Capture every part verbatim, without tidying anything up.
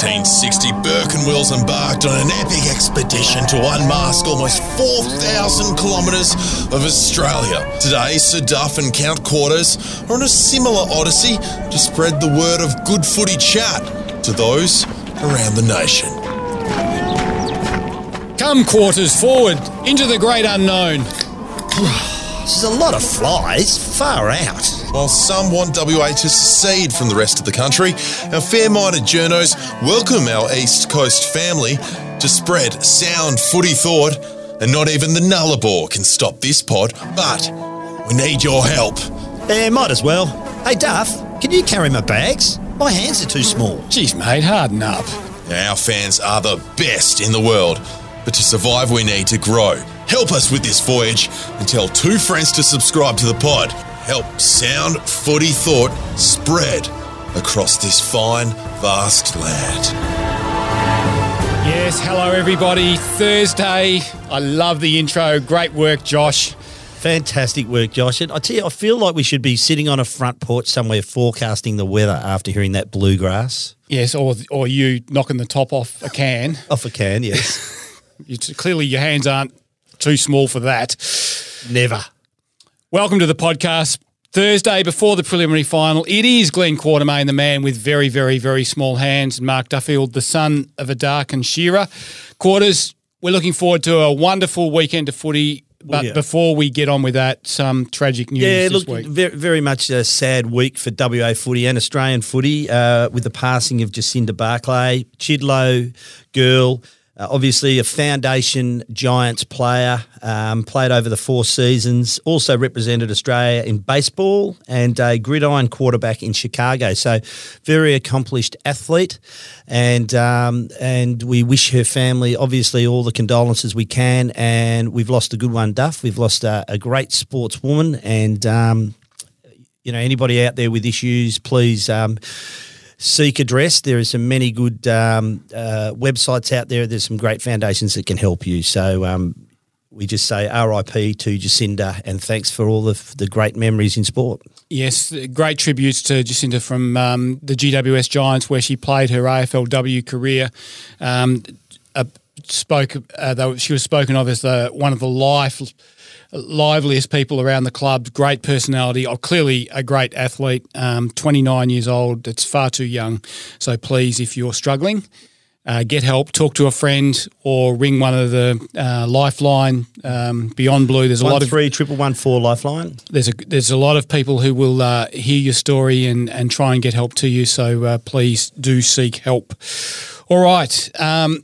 nineteen sixty, Burke and Wills embarked on an epic expedition to unmask almost four thousand kilometres of Australia. Today, Sir Duff and Count Quarters are on a similar odyssey to spread the word of good footy chat to those around the nation. Come, Quarters, forward, into the great unknown. This is a lot of flies, far out. While some want W A to secede from the rest of the country, our fair-minded journos welcome our East Coast family to spread sound footy thought, and not even the Nullarbor can stop this pod, but we need your help. Yeah, might as well. Hey, Duff, can you carry my bags? My hands are too small. Jeez, mate, harden up. Our fans are the best in the world, but to survive we need to grow. Help us with this voyage and tell two friends to subscribe to the pod. Help sound footy thought spread across this fine, vast land. Yes, hello everybody. Thursday. I love the intro. Great work, Josh. Fantastic work, Josh. And I tell you, I feel like we should be sitting on a front porch somewhere forecasting the weather after hearing that bluegrass. Yes, or or you knocking the top off a can. Off a can, yes. you, clearly your hands aren't too small for that. Never. Welcome to the podcast. Thursday before the preliminary final. It is Glenn Quartermain, the man with very, very, very small hands, and Mark Duffield, the son of a darkened shearer. Quarters, we're looking forward to a wonderful weekend of footy. But oh, yeah. Before we get on with that, some tragic news yeah, this look, week. Very, very much a sad week for W A footy and Australian footy uh, with the passing of Jacinda Barclay, Chidlow girl. Uh, obviously, a foundation Giants player, um, played over the four seasons, also represented Australia in baseball and a gridiron quarterback in Chicago. So, very accomplished athlete, and um, and we wish her family, obviously, all the condolences we can. And we've lost a good one, Duff. We've lost a, a great sportswoman, and um, you know, anybody out there with issues, please. Um, Seek address. There are some many good um, uh, websites out there. There's some great foundations that can help you. So um, we just say R I P to Jacinda, and thanks for all the the great memories in sport. Yes, great tributes to Jacinda from um, the G W S Giants, where she played her A F L W career. Um, uh, spoke. Uh, though she was spoken of as the one of the life. liveliest people around the club, great personality, oh, clearly a great athlete, um, twenty-nine years old. It's far too young. So please, if you're struggling, uh, get help, talk to a friend, or ring one of the uh, Lifeline, um, Beyond Blue. There's a one, lot of three triple one four Lifeline. There's a there's a lot of people who will uh, hear your story and, and try and get help to you. So uh, please do seek help. All right, um,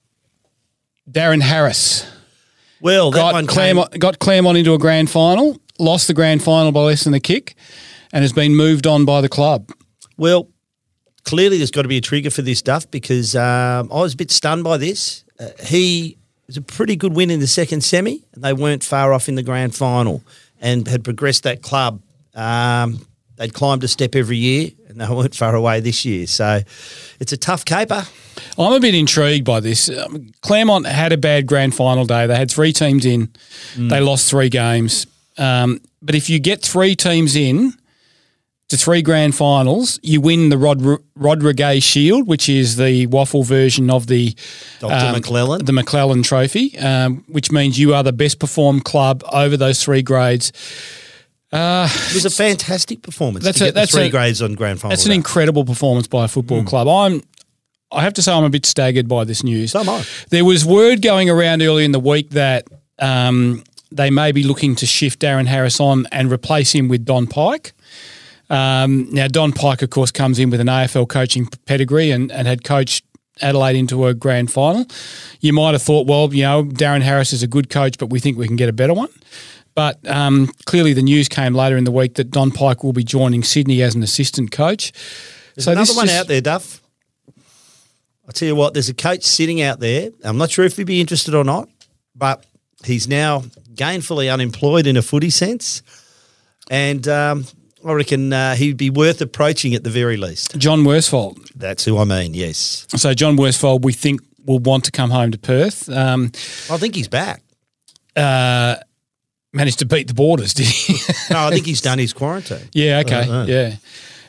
Darren Harris. Well, that got one Claremont, came... got Claremont into a grand final, lost the grand final by less than a kick, and has been moved on by the club. Well, clearly there's got to be a trigger for this stuff because um, I was a bit stunned by this. Uh, he was a pretty good win in the second semi, and they weren't far off in the grand final and had progressed that club. Um, they'd climbed a step every year, and they weren't far away this year. So it's a tough caper. I'm a bit intrigued by this. Um, Claremont had a bad grand final day. They had three teams in. Mm. They lost three games. Um, but if you get three teams in to three grand finals, you win the Rod Rodriguez Shield, which is the waffle version of the Doctor um, McClellan. the McClellan Trophy, um, which means you are the best performed club over those three grades. Uh, it was a fantastic performance that's to a, get that's the three a, grades on grand final. That's an day. incredible performance by a football mm. club. I'm, I have to say I'm a bit staggered by this news. So am I. There was word going around early in the week that um, they may be looking to shift Darren Harris on and replace him with Don Pike. Um, now, Don Pike, of course, comes in with an A F L coaching pedigree and, and had coached Adelaide into a grand final. You might have thought, well, you know, Darren Harris is a good coach, but we think we can get a better one. But um, clearly the news came later in the week that Don Pike will be joining Sydney as an assistant coach. There's so another this one just, out there, Duff. I'll tell you what, there's a coach sitting out there. I'm not sure if he'd be interested or not, but he's now gainfully unemployed in a footy sense. And um, I reckon uh, he'd be worth approaching at the very least. John Worsfold. That's who I mean, yes. So John Worsfold, we think, will want to come home to Perth. Um, I think he's back. Uh, managed to beat the Borders, did he? No, I think he's done his quarantine. Yeah, okay, uh, uh. yeah.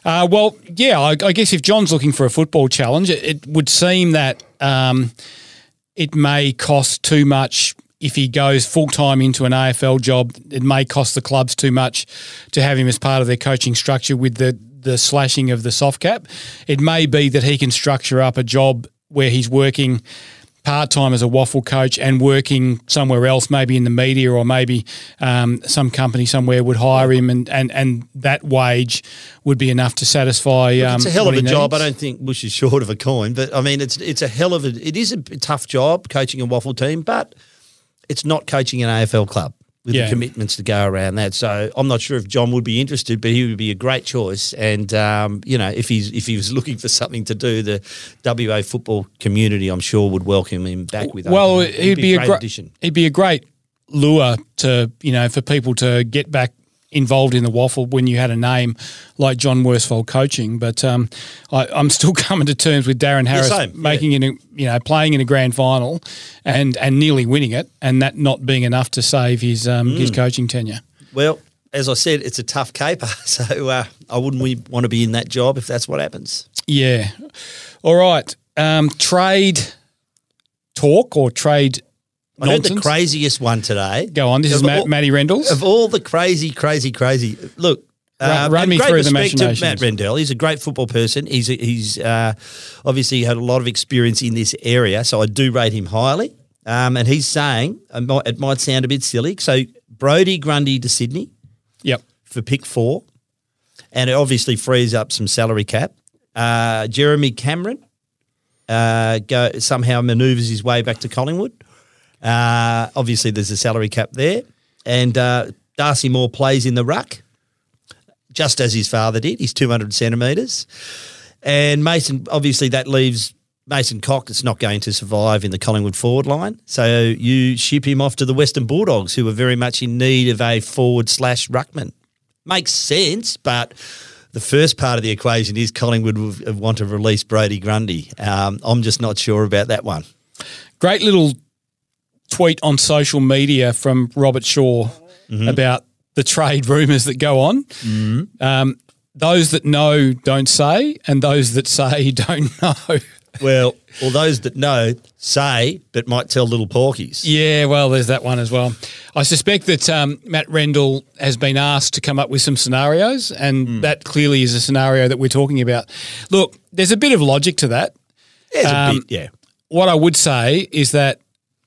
Uh, well, yeah, I, I guess if John's looking for a football challenge, it, it would seem that um, it may cost too much if he goes full-time into an A F L job. It may cost the clubs too much to have him as part of their coaching structure with the, the slashing of the soft cap. It may be that he can structure up a job where he's working part-time as a waffle coach and working somewhere else, maybe in the media or maybe um, some company somewhere would hire him and, and, and that wage would be enough to satisfy um, It's a hell what of a he job. needs. I don't think Bush is short of a coin, but I mean, it's it's a hell of a, it is a tough job coaching a waffle team, but it's not coaching an A F L club with Yeah. the commitments to go around that. So I'm not sure if John would be interested, but he would be a great choice. And um, you know, if he's if he was looking for something to do, the W A football community, I'm sure, would welcome him back with. Well, open- he'd be a great great addition. he'd be a great lure to you know for people to get back involved in the waffle when you had a name like John Worsfold coaching. But um, I, I'm still coming to terms with Darren Harris same, making it, you know, playing in a grand final and and nearly winning it, and that not being enough to save his um, Mm. his coaching tenure. Well, as I said, it's a tough caper, so uh, I wouldn't we want to be in that job if that's what happens. Yeah. All right. Um, trade talk or trade I heard nonsense. the craziest one today. Go on. This is Of Matt, all- Matty Rendles. Of all the crazy, crazy, crazy. Look, Run- uh, run and me great through the respect to Matt machinations. Rendell. He's a great football person. He's a, he's uh, obviously had a lot of experience in this area, so I do rate him highly. Um, and he's saying, it might, it might sound a bit silly, so Brodie Grundy to Sydney Yep. for pick four, and it obviously frees up some salary cap. Uh, Jeremy Cameron uh, go somehow manoeuvres his way back to Collingwood. Uh, obviously, there's a salary cap there. And uh, Darcy Moore plays in the ruck, just as his father did. He's two hundred centimetres. And Mason, obviously, that leaves Mason Cock that's not going to survive in the Collingwood forward line. So you ship him off to the Western Bulldogs, who are very much in need of a forward slash ruckman. Makes sense, but the first part of the equation is Collingwood would want to release Brodie Grundy. Um, I'm just not sure about that one. Great little tweet on social media from Robert Shaw Mm-hmm. about the trade rumours that go on. Mm-hmm. Um, those that know don't say, and those that say don't know. Well, or those that know say, but might tell little porkies. Yeah, well, there's that one as well. I suspect that um, Matt Rendell has been asked to come up with some scenarios, and Hmm. that clearly is a scenario that we're talking about. Look, there's a bit of logic to that. There's a Um, bit, yeah. What I would say is that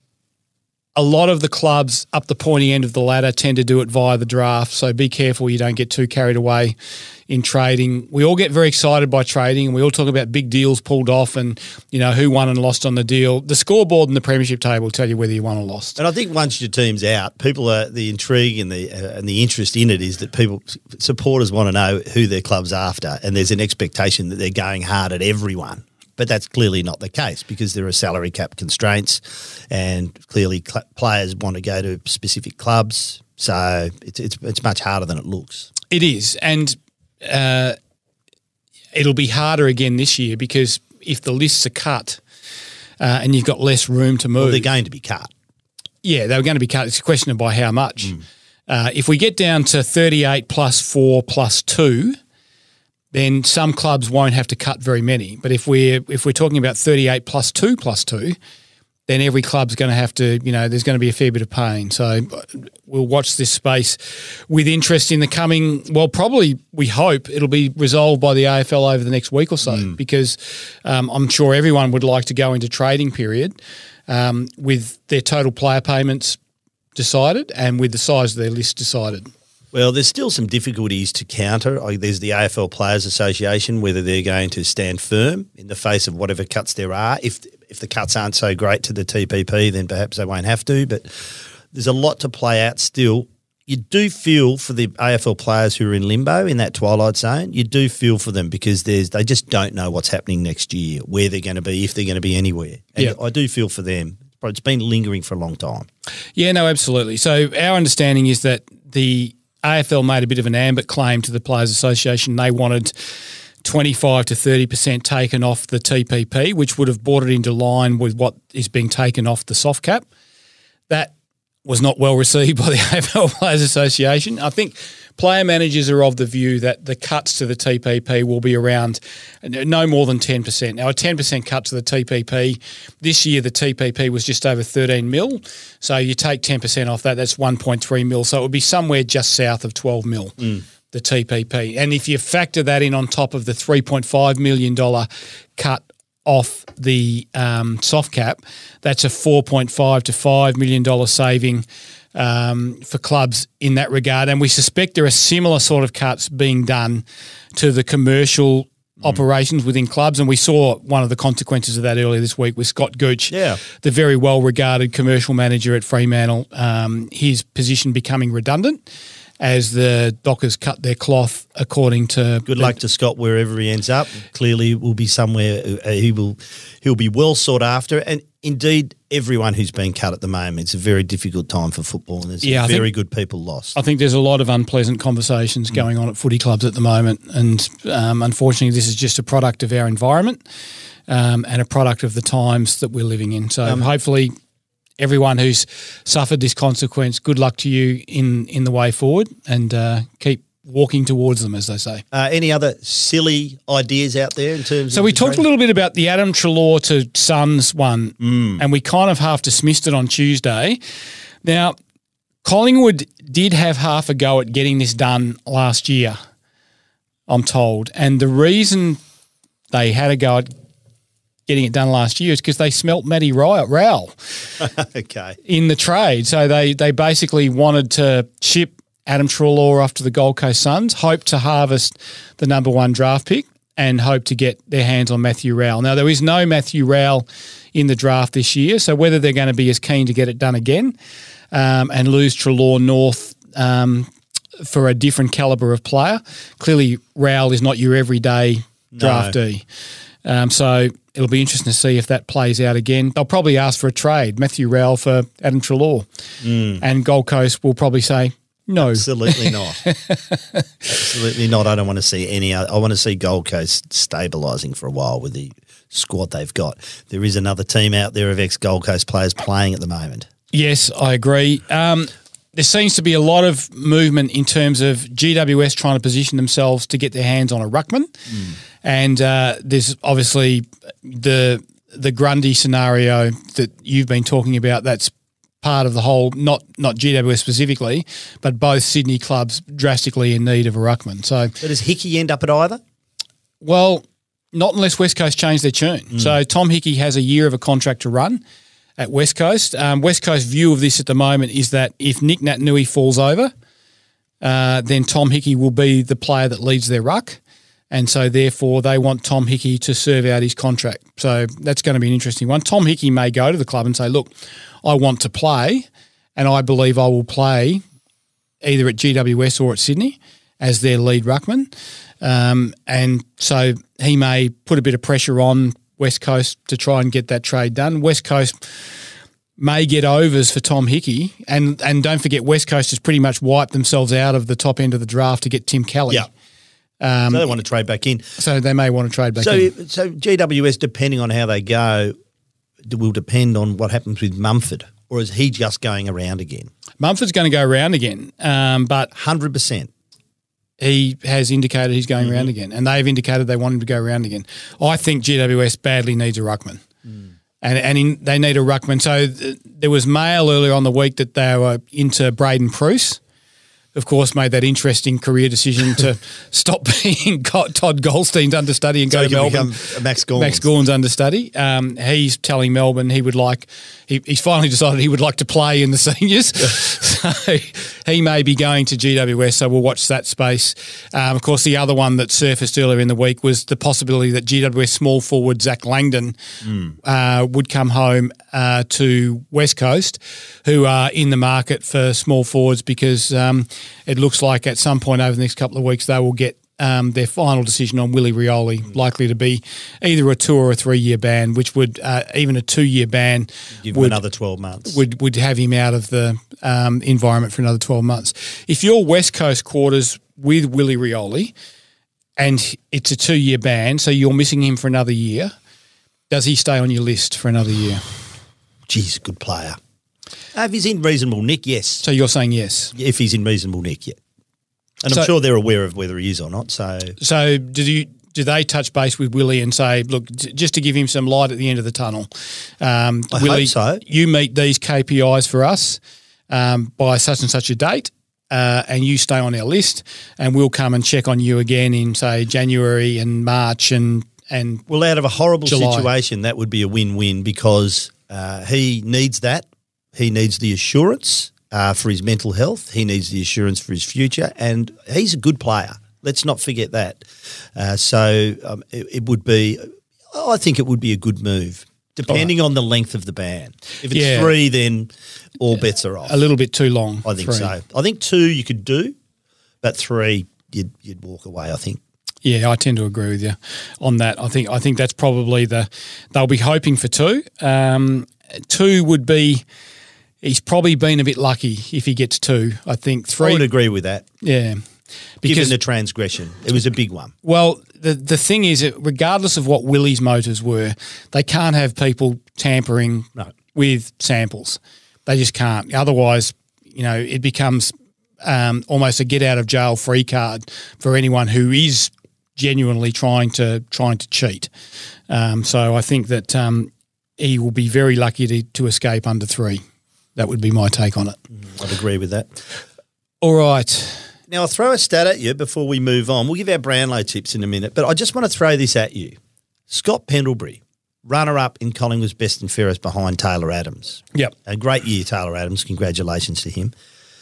a lot of the clubs up the pointy end of the ladder tend to do it via the draft, so be careful you don't get too carried away in trading. We all get very excited by trading, and we all talk about big deals pulled off and, you know, who won and lost on the deal. The scoreboard and the premiership table will tell you whether you won or lost. And I think once your team's out, people are the intrigue and the uh, and the interest in it is that people supporters want to know who their club's after, and there's an expectation that they're going hard at everyone. But that's clearly not the case because there are salary cap constraints, and clearly cl- players want to go to specific clubs. So it's it's it's much harder than it looks. It is, and uh, it'll be harder again this year because if the lists are cut uh, and you've got less room to move, Well, they're going to be cut. yeah, they were going to be cut. It's a question of by how much. Uh, if we get down to thirty-eight plus four plus two, then some clubs won't have to cut very many. But if we're if we're talking about thirty-eight plus two plus two, then every club's going to have to, you know, there's going to be a fair bit of pain. So we'll watch this space with interest in the coming, well, probably we hope it'll be resolved by the A F L over the next week or so because um, I'm sure everyone would like to go into trading period um, with their total player payments decided and with the size of their list decided. Well, there's still some difficulties to counter. Like, there's the A F L Players Association, whether they're going to stand firm in the face of whatever cuts there are. If if the cuts aren't so great to the T P P, then perhaps they won't have to. But there's a lot to play out still. You do feel for the A F L players who are in limbo, in that twilight zone. You do feel for them because there's they just don't know what's happening next year, where they're going to be, if they're going to be anywhere. And Yeah. I do feel for them. But it's been lingering for a long time. Yeah, no, absolutely. So our understanding is that the A F L made a bit of an ambit claim to the Players Association. They wanted twenty-five to thirty percent taken off the T P P, which would have brought it into line with what is being taken off the soft cap. That was not well received by the A F L Players Association. I think player managers are of the view that the cuts to the T P P will be around no more than ten percent. Now, a ten percent cut to the T P P, this year the T P P was just over thirteen mil. So you take ten percent off that, that's one point three mil. So it would be somewhere just south of twelve mil, mm. the T P P. And if you factor that in on top of the three point five million dollars cut off the um, soft cap, that's a four point five to five million dollars saving um, for clubs in that regard. And we suspect there are similar sort of cuts being done to the commercial mm. operations within clubs. And we saw one of the consequences of that earlier this week with Scott Gooch, yeah. the very well-regarded commercial manager at Fremantle, um, his position becoming redundant as the Dockers cut their cloth according to... Good luck to Scott wherever he ends up. Clearly will be somewhere uh, he will he'll be well sought after. And indeed, everyone who's been cut at the moment, it's a very difficult time for football and there's yeah, very think, good people lost. I think there's a lot of unpleasant conversations mm. going on at footy clubs at the moment and um, unfortunately this is just a product of our environment um, and a product of the times that we're living in. So um, hopefully... everyone who's suffered this consequence, good luck to you in, in the way forward and uh, keep walking towards them, as they say. Uh, any other silly ideas out there in terms so of... So we talked a little bit about the Adam Treloar to Suns one mm. and we kind of half dismissed it on Tuesday. Now, Collingwood did have half a go at getting this done last year, I'm told. And the reason they had a go at getting it done last year is because they smelt Matty Rowell okay. in the trade. So they they basically wanted to ship Adam Treloar off to the Gold Coast Suns, hope to harvest the number one draft pick and hope to get their hands on Matthew Rowell. Now, there is no Matthew Rowell in the draft this year, so whether they're going to be as keen to get it done again um, and lose Treloar North um, for a different calibre of player, clearly Rowell is not your everyday draftee. No. Um, so it'll be interesting to see if that plays out again. They'll probably ask for a trade, Matthew Rowell for Adam Treloar. Mm. And Gold Coast will probably say, no. Absolutely not. Absolutely not. I don't want to see any other. I want to see Gold Coast stabilising for a while with the squad they've got. There is another team out there of ex-Gold Coast players playing at the moment. Yes, I agree. Um, there seems to be a lot of movement in terms of G W S trying to position themselves to get their hands on a ruckman. Mm. And uh, there's obviously the the Grundy scenario that you've been talking about. That's part of the whole, not not G W S specifically, but both Sydney clubs drastically in need of a ruckman. So, so does Hickey end up at either? Well, not unless West Coast change their tune. Mm. So Tom Hickey has a year of a contract to run at West Coast. Um, West Coast's view of this at the moment is that if Nick Naitanui falls over, uh, then Tom Hickey will be the player that leads their ruck. And so, therefore, they want Tom Hickey to serve out his contract. So that's going to be an interesting one. Tom Hickey may go to the club and say, look, I want to play and I believe I will play either at G W S or at Sydney as their lead ruckman. Um, and so he may put a bit of pressure on West Coast to try and get that trade done. West Coast may get overs for Tom Hickey. And, and don't forget, West Coast has pretty much wiped themselves out of the top end of the draft to get Tim Kelly. Yeah. Um, so they want to trade back in. So they may want to trade back so, in. So G W S, depending on how they go, will depend on what happens with Mumford, or is he just going around again? Mumford's going to go around again, um, but one hundred percent. He has indicated he's going mm-hmm. around again, and they've indicated they want him to go around again. I think G W S badly needs a ruckman, mm. and and in, they need a ruckman. So th- there was mail earlier on the week that they were into Braden Pruce. Of course, made that interesting career decision to stop being Todd Goldstein's understudy and so go to Melbourne. Max Gawn's. Max Gawn's understudy. Um, he's telling Melbourne he would like. He, he's finally decided he would like to play in the seniors. So he may be going to G W S. So we'll watch that space. Um, of course, the other one that surfaced earlier in the week was the possibility that G W S small forward Zach Langdon mm. uh, would come home uh, to West Coast, who are in the market for small forwards because. Um, It looks like at some point over the next couple of weeks they will get um, their final decision on Willie Rioli, likely to be either a two or a three-year ban, which would uh, even a two-year ban give would, him another twelve months. Would would have him out of the um, environment for another twelve months. If you're West Coast quarters with Willie Rioli and it's a two-year ban, so you're missing him for another year, does he stay on your list for another year? Geez, good player. Uh, if he's in reasonable nick, yes. So you're saying yes? If he's in reasonable nick, yeah. And So- I'm sure they're aware of whether he is or not. So So did you? Do they touch base with Willie and say, look, j- just to give him some light at the end of the tunnel, um, I hope Willie, so. you meet these K P Is for us um, by such and such a date, uh, and you stay on our list, and we'll come and check on you again in, say, January and March and and well, out of a horrible July. situation, that would be a win-win because uh, he needs that. He needs the assurance uh, for his mental health. He needs the assurance for his future, and he's a good player. Let's not forget that. Uh, so um, it, it would be, I think it would be a good move, depending on the length of the ban. If it's Yeah. three, then all bets are off. a little bit too long. I think three. so. I think two you could do, but three you'd you'd walk away. I think. Yeah, I tend to agree with you on that. I think I think that's probably the they'll be hoping for two. Um, two would be. He's probably been a bit lucky if he gets two. I think I three. would agree with that. Yeah, Given because the transgression, it was a big one. well, the the thing is that regardless of what Willie's motives were, they can't have people tampering No. with samples. They just can't. Otherwise, you know, it becomes um, almost a get out of jail free card for anyone who is genuinely trying to trying to cheat. Um, so I think that um, he will be very lucky to, to escape under three. That would be my take on it. I'd agree with that. All right. Now, I'll throw a stat at you before we move on. We'll give our Brownlow tips in a minute, but I just want to throw this at you. Scott Pendlebury, runner-up in Collingwood's Best and Fairest behind Taylor Adams. Yep. A great year, Taylor Adams. Congratulations to him.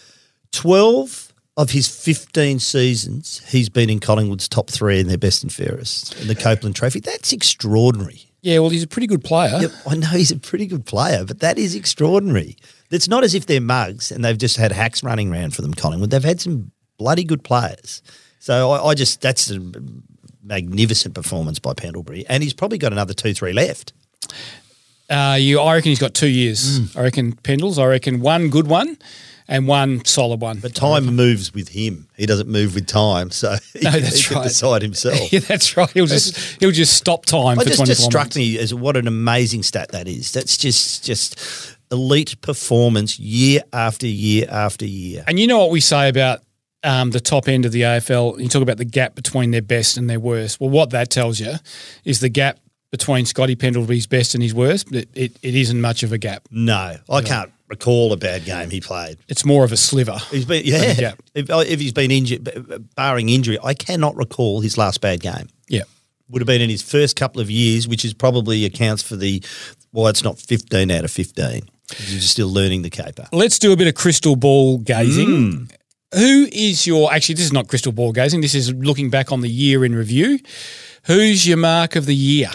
twelve of his fifteen seasons, he's been in Collingwood's top three in their Best and Fairest in the Copeland Trophy. That's extraordinary. Yeah, well, he's a pretty good player. Yep, I know he's a pretty good player, but that is extraordinary. It's not as if they're mugs and they've just had hacks running around for them, Collingwood. They've had some bloody good players. So I, I just, that's a magnificent performance by Pendlebury. And he's probably got another two, three left. Uh, you, I reckon he's got two years. Mm. I reckon Pendles. I reckon one good one and one solid one. But time moves with him. He doesn't move with time. So he, No, can- that's he can right. decide himself. Yeah, that's right. He'll just he'll just stop time I for just, twenty-four just struck months. me as what an amazing stat that is. That's just just elite performance year after year after year. And you know what we say about um, the top end of the A F L? You talk about the gap between their best and their worst. Well, what that tells you is the gap between Scotty Pendlebury's best and his worst. It, it, it isn't much of a gap. No, I can't recall a bad game he played. It's more of a sliver. He's been yeah. Yeah. If, if he's been injured, barring injury, I cannot recall his last bad game. Yeah. Would have been in his first couple of years, which is probably accounts for the why it's not fifteen out of fifteen. You're still learning the caper. Let's do a bit of crystal ball gazing. Mm. Who is your – actually, this is not crystal ball gazing. This is looking back on the year in review. Who's your mark of the year?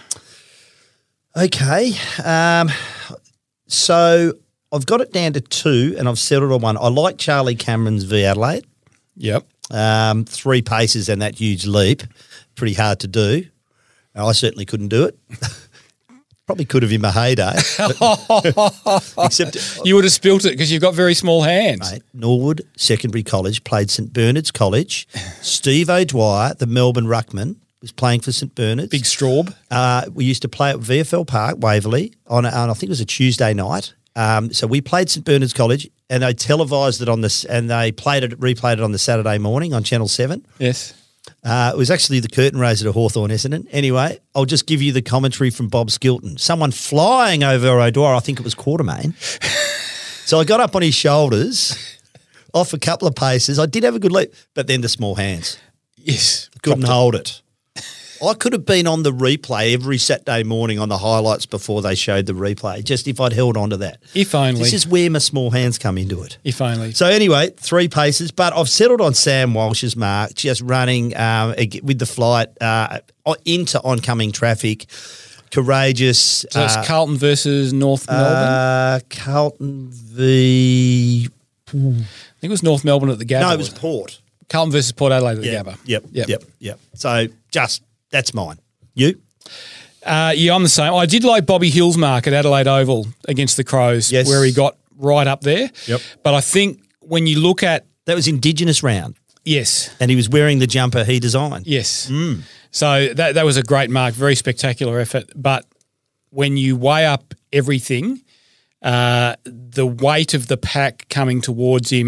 Okay, um, so I've got it down to two, and I've settled on one. I like Charlie Cameron's v Adelaide. Yep. Um, three paces and that huge leap, pretty hard to do. I certainly couldn't do it. Probably could have in my heyday. but- Except, You would have spilt it because you've got very small hands. mate, Norwood Secondary College played St Bernard's College. Steve O'Dwyer, the Melbourne ruckman, was playing for St Bernard's. Big Straub. Uh, we used to play at V F L Park, Waverley, on, a, on I think it was a Tuesday night. Um, so we played St Bernard's College, and they televised it on this, and they played it, replayed it on the Saturday morning on Channel Seven. Yes. Uh, it was actually the curtain raiser to Hawthorn Essendon. Anyway, I'll just give you the commentary from Bob Skilton. Someone flying over O'Dwyer, I think it was Quartermain. So I got up on his shoulders, off a couple of paces. I did have a good leap, but then the small hands. Yes. Couldn't Dropped it. hold it. I could have been on the replay every Saturday morning on the highlights before they showed the replay, just if I'd held on to that. If only. This is where my small hands come into it. If only. So anyway, three paces, but I've settled on Sam Walsh's mark, just running um, with the flight uh, into oncoming traffic, courageous. So it's uh, Carlton versus North Melbourne. uh, Carlton v. I think it was North Melbourne at the Gabba. No, it was wasn't Port. Carlton versus Port Adelaide at the Yep, Gabba. yep, Yep. yep, yep. So just that's mine. You? Uh, yeah, I'm the same. I did like Bobby Hill's mark at Adelaide Oval against the Crows, Yes. where he got right up there. Yep. But I think when you look at That was Indigenous round, yes, and he was wearing the jumper he designed. yes. So that that was a great mark, very spectacular effort. But when you weigh up everything, uh, the weight of the pack coming towards him,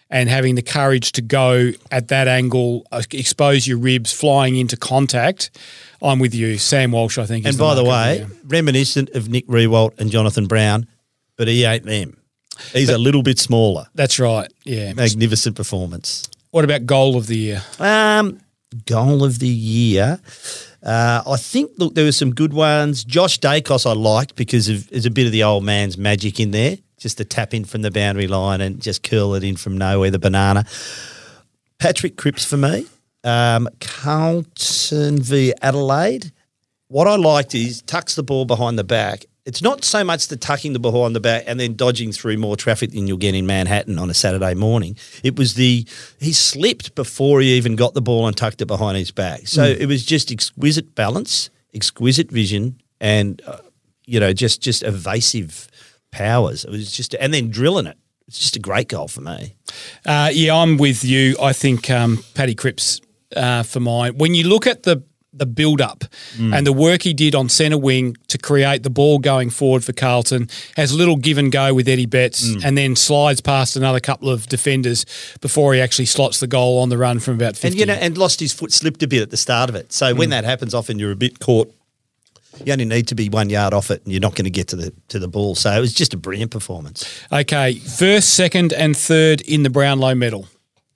and having the courage to go at that angle, uh, expose your ribs, flying into contact, I'm with you. Sam Walsh, I think. And is by the, the way, reminiscent of Nick Riewoldt and Jonathan Brown, but he ain't them. He's but, a little bit smaller. That's right, yeah. Magnificent performance. What about goal of the year? Um, goal of the year. Uh, I think, look, there were some good ones. Josh Dacos I liked because of, there's a bit of the old man's magic in there, just to tap in from the boundary line and just curl it in from nowhere, the banana. Patrick Cripps for me. Um, Carlton v Adelaide. What I liked is tucks the ball behind the back. It's not so much the tucking the ball behind the back and then dodging through more traffic than you'll get in Manhattan on a Saturday morning. It was the he slipped before he even got the ball and tucked it behind his back. So mm. it was just exquisite balance, exquisite vision, and uh, you know just just evasive powers. It was just and then drilling it. It's just a great goal for me. Uh, yeah, I'm with you. I think um, Paddy Cripps uh, for mine. When you look at the the build-up mm. and the work he did on centre wing to create the ball going forward for Carlton, has a little give and go with Eddie Betts mm. and then slides past another couple of defenders before he actually slots the goal on the run from about fifty. And, you know, and lost his foot, slipped a bit at the start of it. So mm. when that happens, often you're a bit caught. You only need to be one yard off it and you're not going to get to the to the ball. So it was just a brilliant performance. Okay, first, second and third in the Brownlow medal.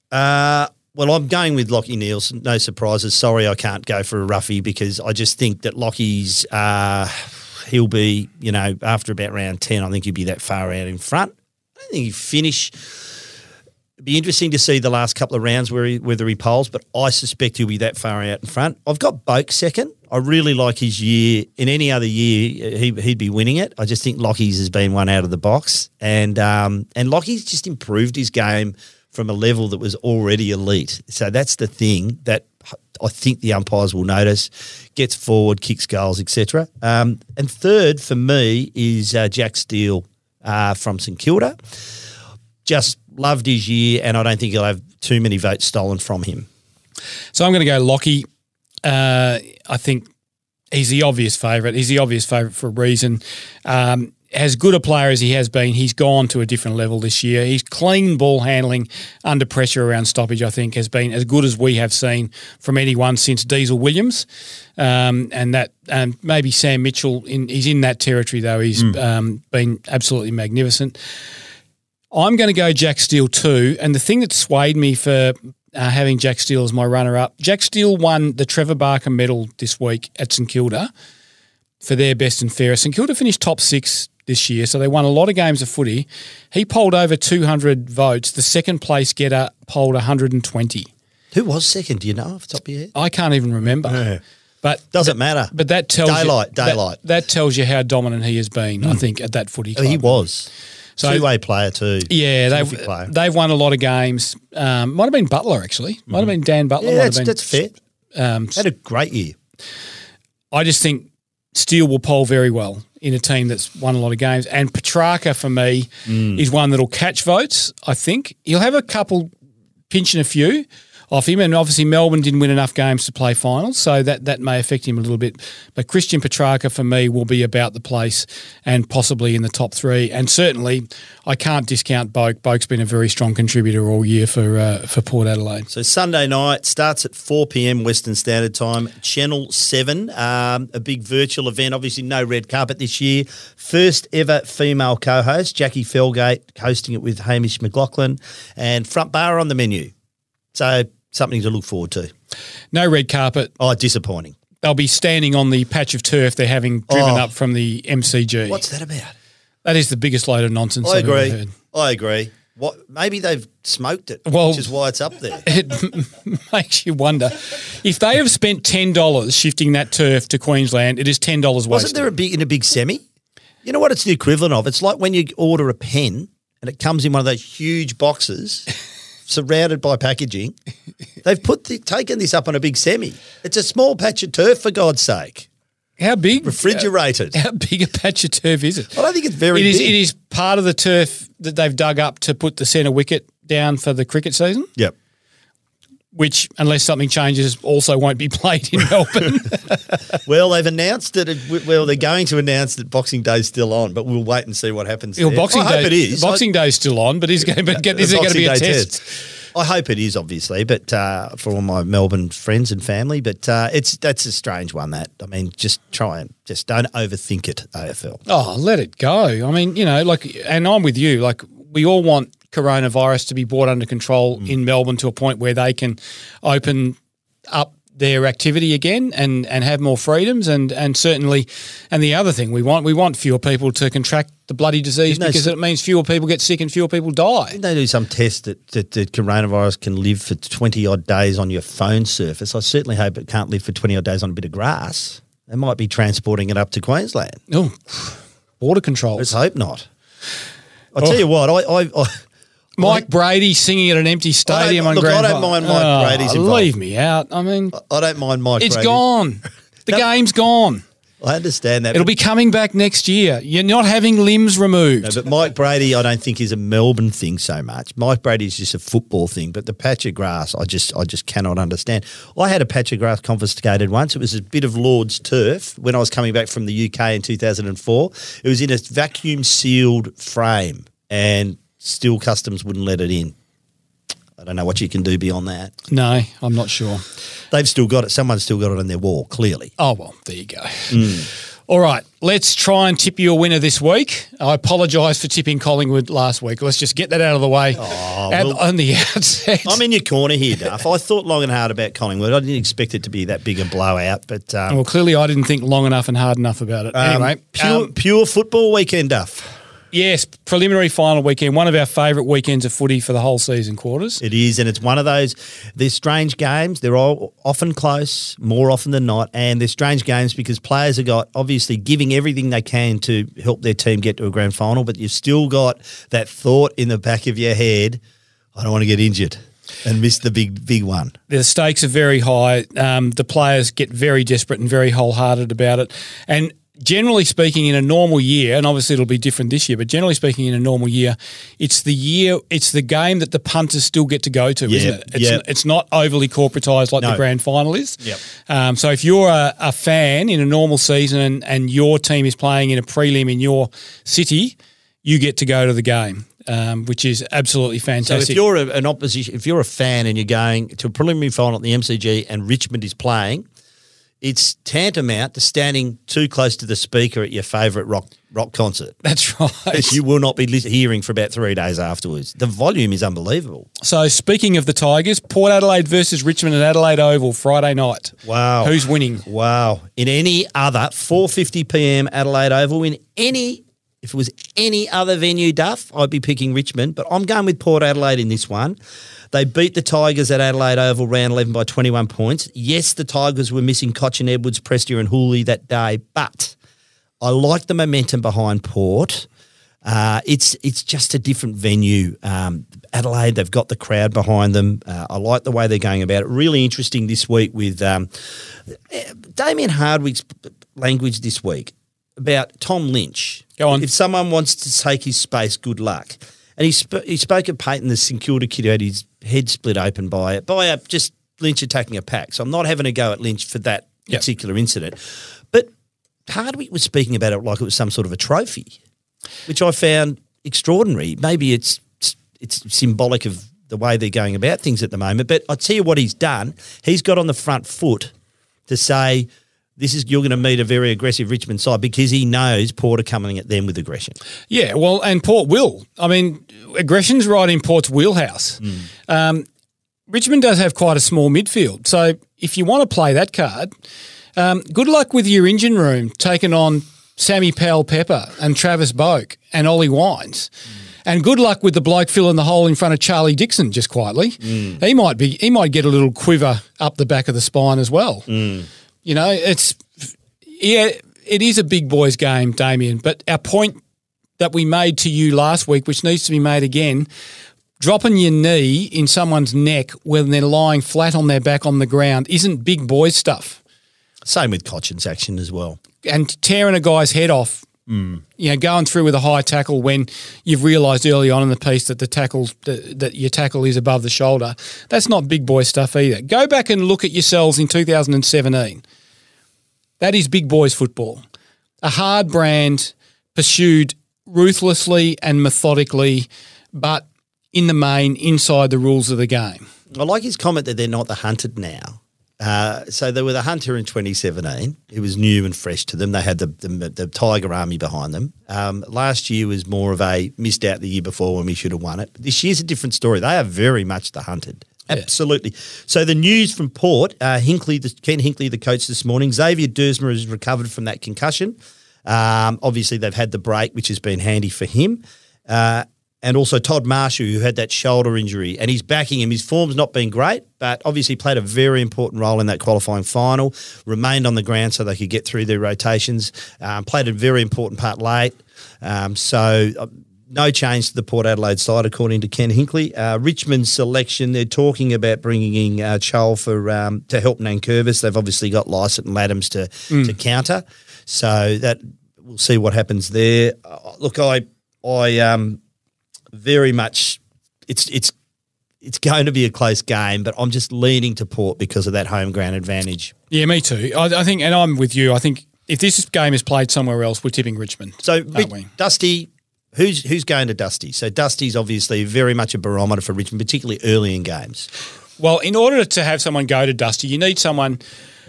Uh Well, I'm going with Lachie Neale's. No surprises. Sorry, I can't go for a roughie because I just think that Lachie's, uh, he'll be, you know, after about round ten, I think he'll be that far out in front. I don't think he'll finish. It'd be interesting to see the last couple of rounds where he, whether he polls, but I suspect he'll be that far out in front. I've got Boak second. I really like his year. In any other year, he, he'd be winning it. I just think Lachie's has been one out of the box. And, um, and Lachie's just improved his game from a level that was already elite. So that's the thing that I think the umpires will notice, gets forward, kicks goals, et cetera. Um, and third for me is uh, Jack Steele uh, from St Kilda. Just loved his year and I don't think he'll have too many votes stolen from him. So I'm going to go Lachie. Uh, I think he's the obvious favourite. He's the obvious favourite for a reason. Um As good a player as he has been, he's gone to a different level this year. His clean ball handling under pressure around stoppage, I think, has been as good as we have seen from anyone since Diesel Williams. Um, and that, um, maybe Sam Mitchell, in, he's in that territory though. He's mm. um, been absolutely magnificent. I'm going to go Jack Steele too. And the thing that swayed me for uh, having Jack Steele as my runner-up, Jack Steele won the Trevor Barker medal this week at St Kilda for their best and fairest. St Kilda finished top six this year, so they won a lot of games of footy. He polled over two hundred votes. The second place getter polled one hundred twenty. Who was second? Do you know off the top of your head? I can't even remember. Yeah. But doesn't that, matter. But that tells daylight, you, daylight. That, that tells you how dominant he has been. Mm. I think at that footy club. Oh, he was. So, two-way player too. Yeah, they've player. they've won a lot of games. Um, might have been Butler actually. Might mm. have been Dan Butler. Yeah, might that's, have been, that's fair. Um, Had a great year. I just think Steele will poll very well in a team that's won a lot of games. And Petrarca, for me, mm. is one that'll catch votes, I think. He'll have a couple, pinching a few off him, and obviously Melbourne didn't win enough games to play finals, so that, that may affect him a little bit. But Christian Petrarca, for me, will be about the place and possibly in the top three. And certainly, I can't discount Boak. Boak's been a very strong contributor all year for uh, for Port Adelaide. So Sunday night starts at four p.m. Western Standard Time, Channel seven, um, a big virtual event. Obviously, no red carpet this year. First ever female co-host, Jackie Felgate, hosting it with Hamish McLaughlin, and front bar on the menu. So something to look forward to. No red carpet. Oh, disappointing. They'll be standing on the patch of turf they're having driven oh, up from the M C G. What's that about? That is the biggest load of nonsense I I've agree. ever heard. I agree. What? Maybe they've smoked it, well, which is why it's up there. It makes you wonder. If they have spent ten dollars shifting that turf to Queensland, it is ten dollars wasted. Wasn't there a big in a big semi? You know what it's the equivalent of? It's like when you order a pen and it comes in one of those huge boxes surrounded by packaging. They've put the, taken this up on a big semi. It's a small patch of turf, for God's sake. How big? Refrigerated. How big a patch of turf is it? I don't think it's very it is, big. It is part of the turf that they've dug up to put the centre wicket down for the cricket season? Yep. which, unless something changes, also won't be played in Melbourne. Well, they've announced that. It, well, they're going to announce that Boxing Day's still on, but we'll wait and see what happens. Well, there. Boxing I Day, hope it is. Boxing Day's still on, but is going to be, is there going to be a test? test? I hope it is, obviously, but uh, for all my Melbourne friends and family. But uh, it's that's a strange one. That I mean, just try and just don't overthink it. A F L. Oh, let it go. I mean, you know, like, and I'm with you. Like, we all want coronavirus to be brought under control mm. in Melbourne to a point where they can open up their activity again and, and have more freedoms and, and certainly and the other thing we want we want fewer people to contract the bloody disease because it means fewer people get sick and fewer people die. Didn't they do some test that, that, that coronavirus can live for twenty odd days on your phone surface? I certainly hope it can't live for twenty odd days on a bit of grass. They might be transporting it up to Queensland. Oh, border controls. Let's hope not. I'll oh. tell you what, I, I, I Mike Brady singing at an empty stadium on look, grand I don't mind Mike oh, Brady's involved. Leave me out. I mean, I don't mind Mike it's Brady. gone. The no, game's gone. I understand that. It'll be coming back next year. You're not having limbs removed. No, but Mike Brady, I don't think is a Melbourne thing so much. Mike Brady is just a football thing. But the patch of grass, I just, I just cannot understand. I had a patch of grass confiscated once. It was a bit of Lord's turf when I was coming back from the U K in two thousand four. It was in a vacuum sealed frame, and still Customs wouldn't let it in. I don't know what you can do beyond that. No, I'm not sure. They've still got it. Someone's still got it on their wall, clearly. Oh, well, there you go. Mm. All right, let's try and tip you a winner this week. I apologise for tipping Collingwood last week. Let's just get that out of the way oh, at, well, on the outset. I'm in your corner here, Duff. I thought long and hard about Collingwood. I didn't expect it to be that big a blowout. But um, Well, clearly I didn't think long enough and hard enough about it. Um, anyway. Pure, um, pure football weekend, Duff. Yes, preliminary final weekend, one of our favourite weekends of footy for the whole season quarters. It is, and it's one of those, they're strange games. They're all often close, more often than not, and they're strange games because players have got, obviously, giving everything they can to help their team get to a grand final, but you've still got that thought in the back of your head, I don't want to get injured and miss the big, big one. The stakes are very high. Um, the players get very desperate and very wholehearted about it. And generally speaking, in a normal year, and obviously it'll be different this year, but generally speaking, in a normal year, it's the year, it's the game that the punters still get to go to, yep, isn't it? It's, yep. it's not overly corporatised like no. the grand final is. Yep. Um, so if you're a, a fan in a normal season and, and your team is playing in a prelim in your city, you get to go to the game. Um, which is absolutely fantastic. So if you're a, an opposition, if you're a fan and you're going to a preliminary final at the M C G and Richmond is playing, it's tantamount to standing too close to the speaker at your favourite rock rock concert. That's right. You will not be li- hearing for about three days afterwards. The volume is unbelievable. So speaking of the Tigers, Port Adelaide versus Richmond at Adelaide Oval Friday night. Wow. Who's winning? Wow. In any other, four fifty p.m. Adelaide Oval, in any, if it was any other venue, Duff, I'd be picking Richmond, but I'm going with Port Adelaide in this one. They beat the Tigers at Adelaide Oval round eleven by twenty-one points. Yes, the Tigers were missing Cochin, Edwards, Prestia and Hooley that day, but I like the momentum behind Port. Uh, it's it's just a different venue. Um, Adelaide, they've got the crowd behind them. Uh, I like the way they're going about it. Really interesting this week with um, Damien Hardwick's language this week about Tom Lynch. Go on. If someone wants to take his space, good luck. And he, sp- he spoke of Peyton, the St Kilda kid, who had his head split open by it, by a, just Lynch attacking a pack. So I'm not having a go at Lynch for that yep. particular incident. But Hardwick was speaking about it like it was some sort of a trophy, which I found extraordinary. Maybe it's it's symbolic of the way they're going about things at the moment. But I'll tell you what he's done. He's got on the front foot to say, this is you're going to meet a very aggressive Richmond side because he knows Port are coming at them with aggression. Yeah, well, and Port will. I mean, aggression's right in Port's wheelhouse. Mm. Um, Richmond does have quite a small midfield. So if you want to play that card, um, good luck with your engine room taking on Sammy Powell-Pepper and Travis Boak and Ollie Wines. Mm. And good luck with the bloke filling the hole in front of Charlie Dixon just quietly. Mm. He might be. He might get a little quiver up the back of the spine as well. Mm. You know, it's yeah, it is a big boys game, Damien. But our point that we made to you last week, which needs to be made again, dropping your knee in someone's neck when they're lying flat on their back on the ground isn't big boys stuff. Same with Cochin's action as well. And tearing a guy's head off Mm. You know, going through with a high tackle when you've realised early on in the piece that the tackle that, that your tackle is above the shoulder. That's not big boy stuff either. Go back and look at yourselves in two thousand seventeen. That is big boys football. A hard brand pursued ruthlessly and methodically, but in the main, inside the rules of the game. I like his comment that they're not the hunted now. Uh, so they were the hunter in twenty seventeen. It was new and fresh to them. They had the the, the Tiger Army behind them. Um, last year was more of a missed out the year before when we should have won it. This year's a different story. They are very much the hunted. Yeah. Absolutely. So the news from Port, uh, Hinkley, the, Ken Hinkley, the coach this morning, Xavier Dersma has recovered from that concussion. Um, obviously, they've had the break, which has been handy for him. Uh, And also Todd Marshall, who had that shoulder injury, and he's backing him. His form's not been great, but obviously played a very important role in that qualifying final, remained on the ground so they could get through their rotations, um, played a very important part late. Um, so uh, no change to the Port Adelaide side, according to Ken Hinkley. Uh, Richmond's selection, they're talking about bringing in uh, Chol for, um, to help Nankervis. They've obviously got Lysett and Laddams to, mm. to counter. So that we'll see what happens there. Uh, look, I... I um, Very much, it's it's it's going to be a close game, but I'm just leaning to Port because of that home ground advantage. Yeah, me too. I, I think, and I'm with you. I think if this game is played somewhere else, we're tipping Richmond. So, Dusty, who's who's going to Dusty? So, Dusty's obviously very much a barometer for Richmond, particularly early in games. Well, in order to have someone go to Dusty, you need someone.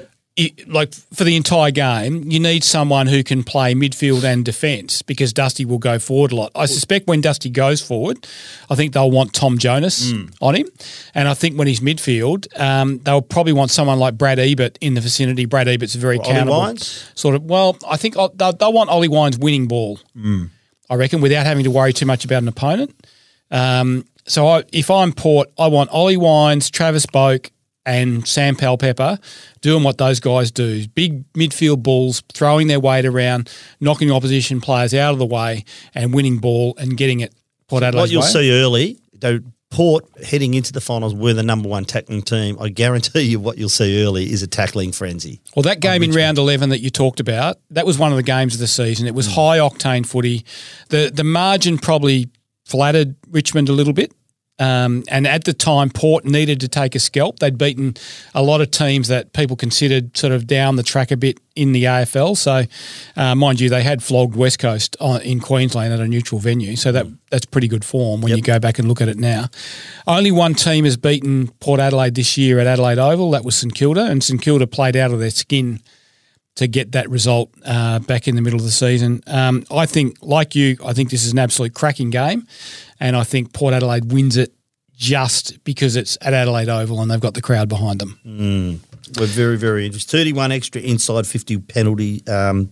Like for the entire game, you need someone who can play midfield and defence because Dusty will go forward a lot. I suspect when Dusty goes forward, I think they'll want Tom Jonas mm. on him. And I think when he's midfield, um, they'll probably want someone like Brad Ebert in the vicinity. Brad Ebert's very well, accountable. Ollie Wines? Sort of, well, I think they'll, they'll want Ollie Wines winning ball, mm. I reckon, without having to worry too much about an opponent. Um, so I, if I'm Port, I want Ollie Wines, Travis Boak, and Sam Powell-Pepper doing what those guys do. Big midfield balls, throwing their weight around, knocking opposition players out of the way and winning ball and getting it Port Adelaide's What you'll way. see early, though, Port heading into the finals were the number one tackling team. I guarantee you what you'll see early is a tackling frenzy. Well, that game in round eleven that you talked about, that was one of the games of the season. It was mm. high-octane footy. The, the margin probably flattered Richmond a little bit. Um, and at the time, Port needed to take a scalp. They'd beaten a lot of teams that people considered sort of down the track a bit in the A F L. So, uh, mind you, they had flogged West Coast on, in Queensland at a neutral venue. So that that's pretty good form when yep. you go back and look at it now. Only one team has beaten Port Adelaide this year at Adelaide Oval. That was St Kilda, and St Kilda played out of their skin to get that result uh, back in the middle of the season. Um, I think, like you, I think this is an absolute cracking game, and I think Port Adelaide wins it just because it's at Adelaide Oval and they've got the crowd behind them. Mm. We're very, very interested. thirty-one extra inside fifty penalty, um,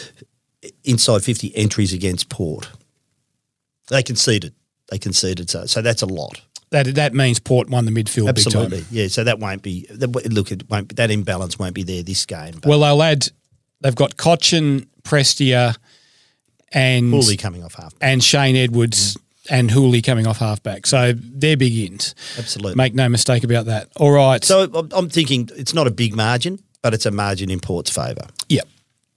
inside fifty entries against Port. They conceded. They conceded, so so that's a lot. That that means Port won the midfield Absolutely. big time. Yeah, so that won't be – look, it won't be, that imbalance won't be there this game. But well, they'll add – they've got Cochin, Prestia and – Hooley coming off half. And Shane Edwards mm. and Hooley coming off halfback. So they're big ins. Absolutely. Make no mistake about that. All right. So I'm thinking it's not a big margin, but it's a margin in Port's favour. Yep.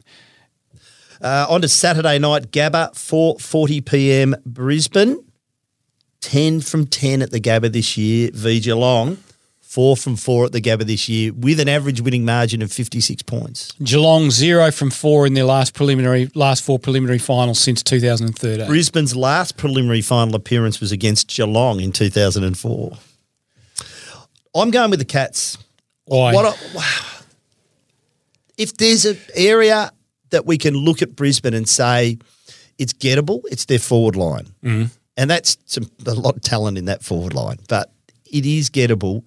Uh, on to Saturday night, Gabba, four forty p.m. Brisbane. ten from ten at the Gabba this year. V Geelong, four from four at the Gabba this year with an average winning margin of fifty-six points. Geelong, zero from four in their last preliminary, last four preliminary finals since two thousand thirteen. Brisbane's last preliminary final appearance was against Geelong in two thousand four. I'm going with the Cats. Why? What a, wow. If there's an area that we can look at Brisbane and say it's gettable, it's their forward line. Mm-hmm. And that's some, a lot of talent in that forward line, but it is gettable.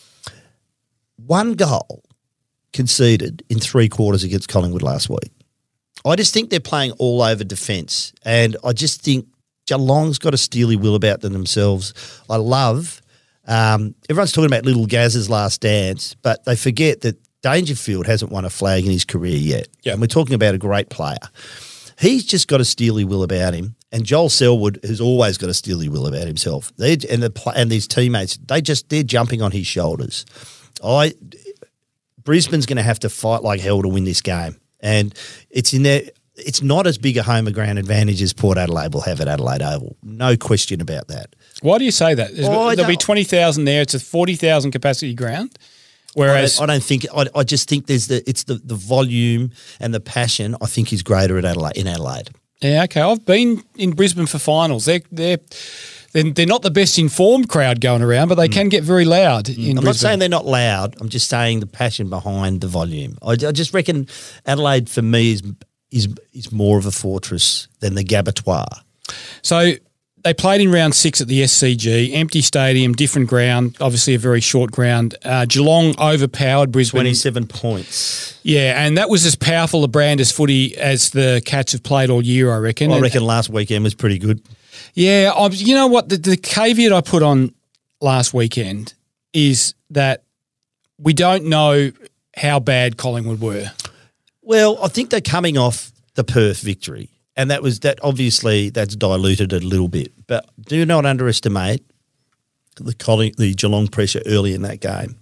One goal conceded in three quarters against Collingwood last week. I just think they're playing all over defence, and I just think Geelong's got a steely will about them themselves. I love um, – everyone's talking about Little Gaz's last dance, but they forget that Dangerfield hasn't won a flag in his career yet. Yep. And we're talking about a great player. He's just got a steely will about him. And Joel Selwood has always got a steely will about himself. They and the and these teammates, they just they're jumping on his shoulders. I Brisbane's going to have to fight like hell to win this game, and it's in their. it's not as big a home of ground advantage as Port Adelaide will have at Adelaide Oval. No question about that. Why do you say that? There's, Oh, I there'll be don't- twenty thousand there. It's a forty thousand capacity ground. I Whereas don't, I don't think I, I just think there's the it's the, the volume and the passion I think is greater at Adelaide in Adelaide. Yeah, okay. I've been in Brisbane for finals. They're they're they're, they're not the best informed crowd going around, but they can get very loud in I'm Brisbane. not saying they're not loud. I'm just saying the passion behind the volume. I, I just reckon Adelaide for me is is is more of a fortress than the Gabatoir. So they played in round six at the S C G, empty stadium, different ground, obviously a very short ground. Uh, Geelong overpowered Brisbane. twenty-seven points. Yeah, and that was as powerful a brand as footy as the Cats have played all year, I reckon. I And- reckon last weekend was pretty good. Yeah, I, you know what? The, the caveat I put on last weekend is that we don't know how bad Collingwood were. Well, I think they're coming off the Perth victory, and that was that. Obviously, that's diluted it a little bit. But do not underestimate the Colling, the Geelong pressure early in that game.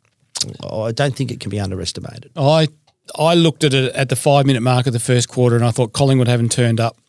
I don't think it can be underestimated. I I looked at it at the five minute mark of the first quarter, and I thought Collingwood haven't turned up.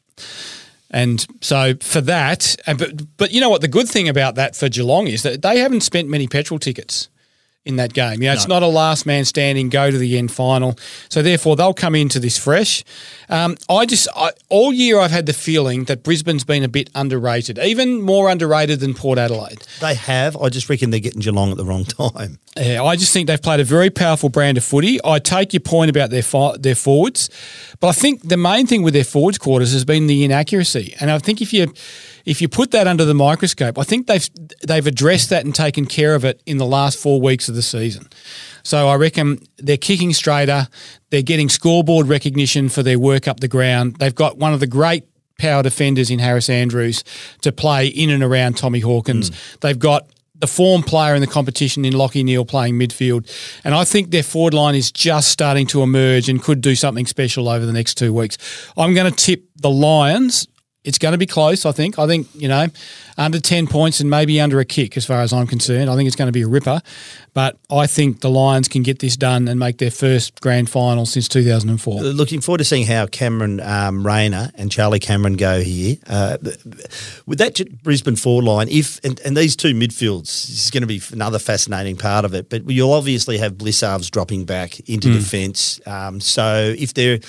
And so for that, and but but you know what the good thing about that for Geelong is that they haven't spent many petrol tickets in that game. You know, it's not a last man standing, go to the end final. So therefore they'll come into this fresh. Um, I just I, all year I've had the feeling that Brisbane's been a bit underrated, even more underrated than Port Adelaide. They have. I just reckon they're getting Geelong at the wrong time. Yeah, I just think they've played a very powerful brand of footy. I take your point about their fi- their forwards, but I think the main thing with their forwards quarters has been the inaccuracy. And I think if you if you put that under the microscope, I think they've they've addressed that and taken care of it in the last four weeks of the season. So I reckon they're kicking straighter. They're getting scoreboard recognition for their work up the ground. They've got one of the great power defenders in Harris Andrews to play in and around Tommy Hawkins. Mm. They've got the form player in the competition in Lachie Neale playing midfield. And I think their forward line is just starting to emerge and could do something special over the next two weeks. I'm going to tip the Lions. It's going to be close, I think. I think, you know, under ten points and maybe under a kick as far as I'm concerned. I think it's going to be a ripper. But I think the Lions can get this done and make their first grand final since two thousand four. Looking forward to seeing how Cameron um, Rayner and Charlie Cameron go here. Uh, with that Brisbane forward line, if and, and these two midfields, this is going to be another fascinating part of it, but you'll obviously have Blissarves dropping back into mm. defence. Um, so if they're...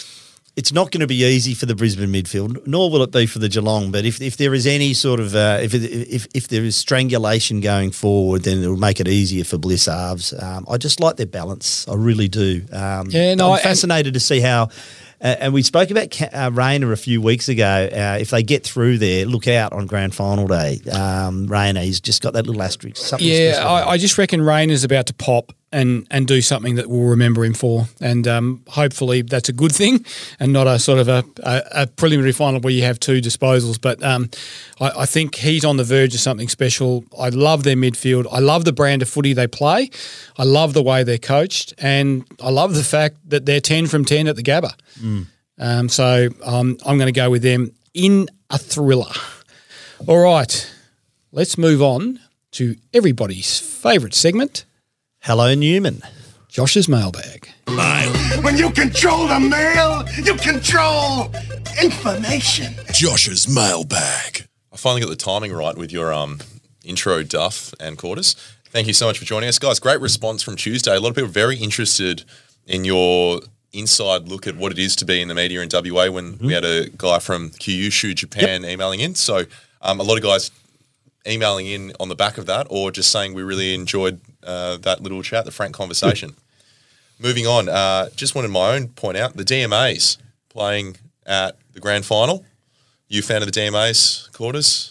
It's not going to be easy for the Brisbane midfield, nor will it be for the Geelong. But if, if there is any sort of uh, if, if if there is strangulation going forward, then it will make it easier for Blissarves. Um, I just like their balance. I really do. Um, yeah, no, I'm fascinated to see how. Uh, and we spoke about uh, Rayner a few weeks ago. Uh, if they get through there, look out on grand final day. Um, Rayner, he's just got that little asterisk. Something yeah, I, I just reckon Rayner's about to pop and and do something that we'll remember him for. And um, hopefully that's a good thing and not a sort of a, a, a preliminary final where you have two disposals. But um, I, I think he's on the verge of something special. I love their midfield. I love the brand of footy they play. I love the way they're coached. And I love the fact that they're ten from ten at the Gabba. Mm. Um, so um, I'm going to go with them in a thriller. All right, let's move on to everybody's favourite segment. Hello, Newman. Josh's mailbag. Mail. When you control the mail, you control information. Josh's mailbag. I finally got the timing right with your um intro, Duff and Quarters. Thank you so much for joining us, guys. Great response from Tuesday. A lot of people are very interested in your inside look at what it is to be in the media in W A when mm-hmm. we had a guy from Kyushu, Japan yep. emailing in. So um, a lot of guys emailing in on the back of that or just saying we really enjoyed uh, that little chat, the frank conversation. Moving on, uh, just wanted my own point out, the D M As playing at the grand final. You a fan of the D M As, Quarters?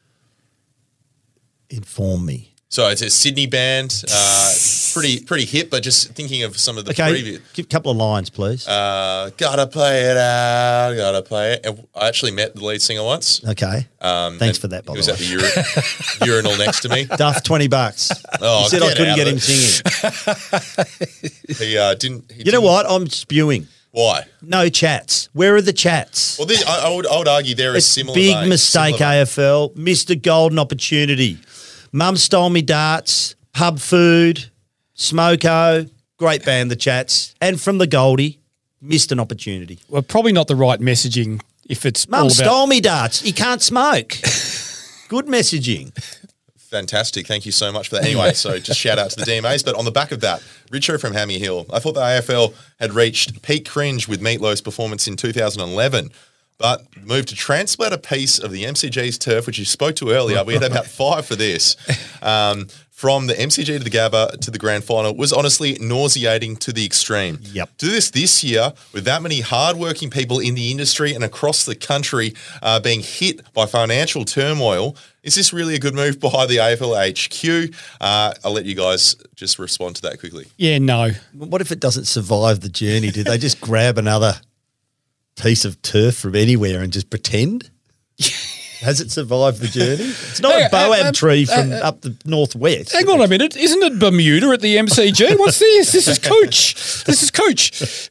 Inform me. So it's a Sydney band, uh, pretty pretty hip, but just thinking of some of the okay, previous. Give a couple of lines, please. Uh, gotta play it out, gotta play it. And I actually met the lead singer once. Okay. Um, Thanks for that, by he the was way. at the uri- urinal next to me. Duff, twenty bucks. Oh, he said I couldn't get him it. singing. he uh, didn't. He you didn't. know what? I'm spewing. Why? No chats. Where are the chats? Well, this, I, I, would, I would argue there is it's similar. Big vein, mistake, similar A F L. Missed a golden opportunity. Mum stole me darts. Pub food, Smoko, great band, the Chats, and from the Goldie, Missed an opportunity. Well, probably not the right messaging if it's Mum all about... stole me darts. You can't smoke. Good messaging. Fantastic. Thank you so much for that. Anyway, so just shout out to the D M As. But on the back of that, Richo from Hammy Hill, I thought the A F L had reached peak cringe with Meatloaf's performance in two thousand eleven, but moved to transplant a piece of the M C G's turf, which you spoke to earlier. We had about five for this. Um, from the M C G to the Gabba to the grand final was honestly nauseating to the extreme. Yep. To do this this year with that many hardworking people in the industry and across the country uh, being hit by financial turmoil, is this really a good move by the A F L H Q? Uh, I'll let you guys just respond to that quickly. Yeah, no. What if it doesn't survive the journey? Do they just grab another piece of turf from anywhere and just pretend? Has it survived the journey? It's not Hey, a boab uh, um, tree from uh, up the northwest. Hang on a minute. Isn't it Bermuda at the M C G? What's this? This is Coach. This is Coach.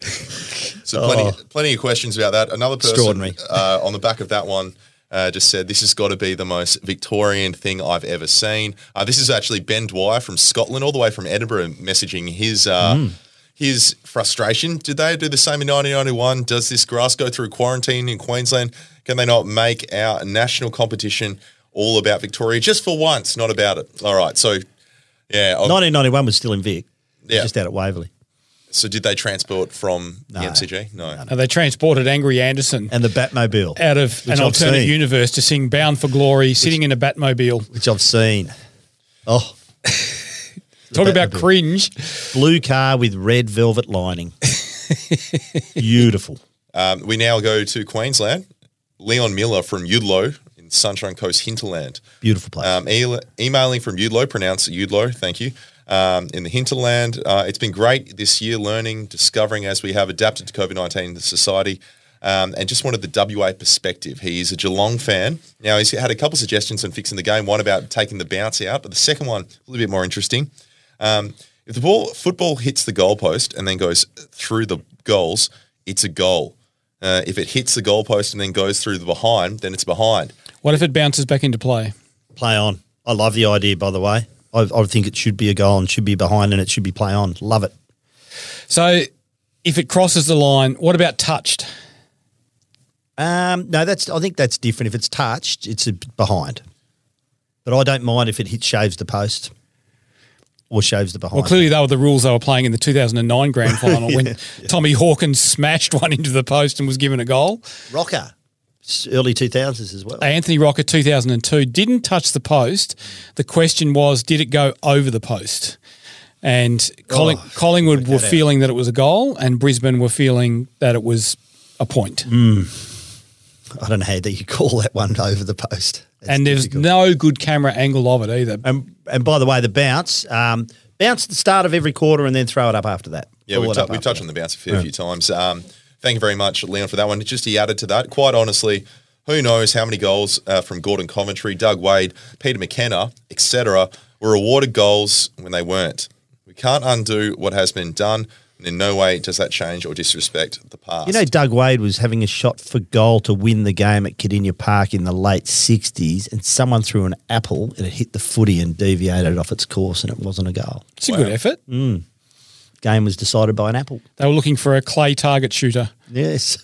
So plenty, plenty of questions about that. Another person Extraordinary. uh, on the back of that one uh, just said, this has got to be the most Victorian thing I've ever seen. Uh, this is actually Ben Dwyer from Scotland, all the way from Edinburgh, messaging his uh, mm. his frustration. Did they do the same in nineteen ninety-one? Does this grass go through quarantine in Queensland? Can they not make our national competition all about Victoria just for once, not about it? All right, so, yeah. I'll, nineteen ninety-one was still in Vic. Yeah. Just out at Waverley. So did they transport from No. the M C G? No. No, they transported Angry Anderson And the Batmobile. out of an I've alternate seen. universe to sing Bound for Glory, sitting in a Batmobile. Which I've seen. Oh, Talk about Batmobile. cringe. blue car with red velvet lining. Beautiful. Um, we now go to Queensland. Leon Miller from Udlo in Sunshine Coast hinterland. Beautiful place. Um, e- emailing from Udlo, pronounce Udlo, thank you. Um, in the hinterland, uh, it's been great this year learning, discovering as we have adapted to COVID nineteen in the society, um, and just wanted the W A perspective. He's a Geelong fan. Now, he's had a couple of suggestions on fixing the game, one about taking the bounce out, but the second one, a little bit more interesting. Um, if the ball football hits the goalpost and then goes through the goals, it's a goal. Uh, if it hits the goalpost and then goes through the behind, then it's behind. What if it bounces back into play? Play on. I love the idea, by the way. I, I think it should be a goal and should be behind and it should be play on. Love it. So if it crosses the line, what about touched? Um, no, that's. I think that's different. If it's touched, it's a behind. But I don't mind if it hit shaves the post or shaves the behind. Well, clearly they were the rules they were playing in the two thousand nine grand final when Yeah. Tommy Hawkins smashed one into the post and was given a goal. Rocker, It's early two thousands as well. Anthony Rocker, two thousand two, didn't touch the post. The question was, did it go over the post? And Colling, Oh, Collingwood were that out. feeling that it was a goal and Brisbane were feeling that it was a point. I don't know how you call that one over the post. That's and there's difficult. no good camera angle of it either. And, and by the way, the bounce, um, bounce at the start of every quarter and then throw it up after that. Yeah, Pull we've, it t- up we've after touched that. on the bounce a fair few times. Um, thank you very much, Leon, for that one. Just he added to that. Quite honestly, who knows how many goals uh, from Gordon Coventry, Doug Wade, Peter McKenna, et cetera, were awarded goals when they weren't. We can't undo what has been done, and in no way does that change or disrespect the past. You know, Doug Wade was having a shot for goal to win the game at Cardinia Park in the late sixties, and someone threw an apple and it hit the footy and deviated off its course, and it wasn't a goal. It's a Wow. good effort. Game was decided by an apple. They were looking for a clay target shooter. Yes.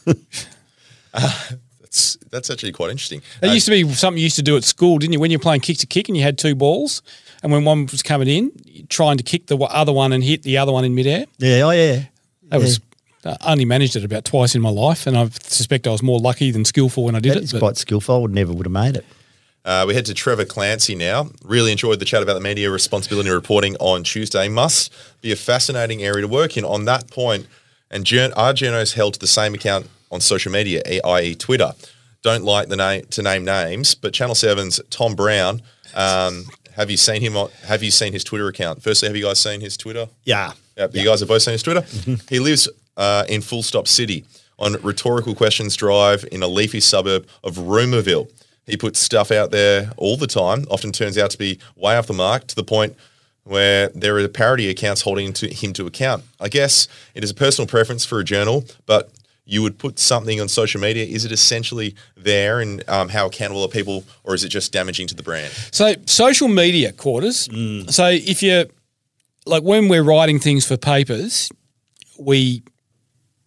that's, that's actually quite interesting. That Uh, used to be something you used to do at school, didn't you? When you're playing kick to kick and you had two balls, and when one was coming in, you're trying to kick the other one and hit the other one in midair. yeah, oh yeah. That was I only managed it about twice in my life, and I suspect I was more lucky than skillful when I did That it. is but- quite skillful. I would never would have made it. Uh, we head to Trevor Clancy now. Really enjoyed the chat about the media responsibility reporting on Tuesday. Must be a fascinating area to work in on that point. And jour- are journos held to the same account on social media, that is. Twitter? Don't like the name to name names, but Channel seven's Tom Brown. Um, have you seen him? On, have you seen his Twitter account? Firstly, have you guys seen his Twitter? Yeah. Yep, you guys have both seen his Twitter. He lives uh, in Full Stop City on Rhetorical Questions Drive in a leafy suburb of Rumourville. He puts stuff out there all the time, often turns out to be way off the mark to the point where there are parody accounts holding to him to account. I guess it is a personal preference for a journal, but you would put something on social media. Is it essentially there, and um, how accountable are people, or is it just damaging to the brand? So social media quarters. Mm. So if you're like when we're writing things for papers, we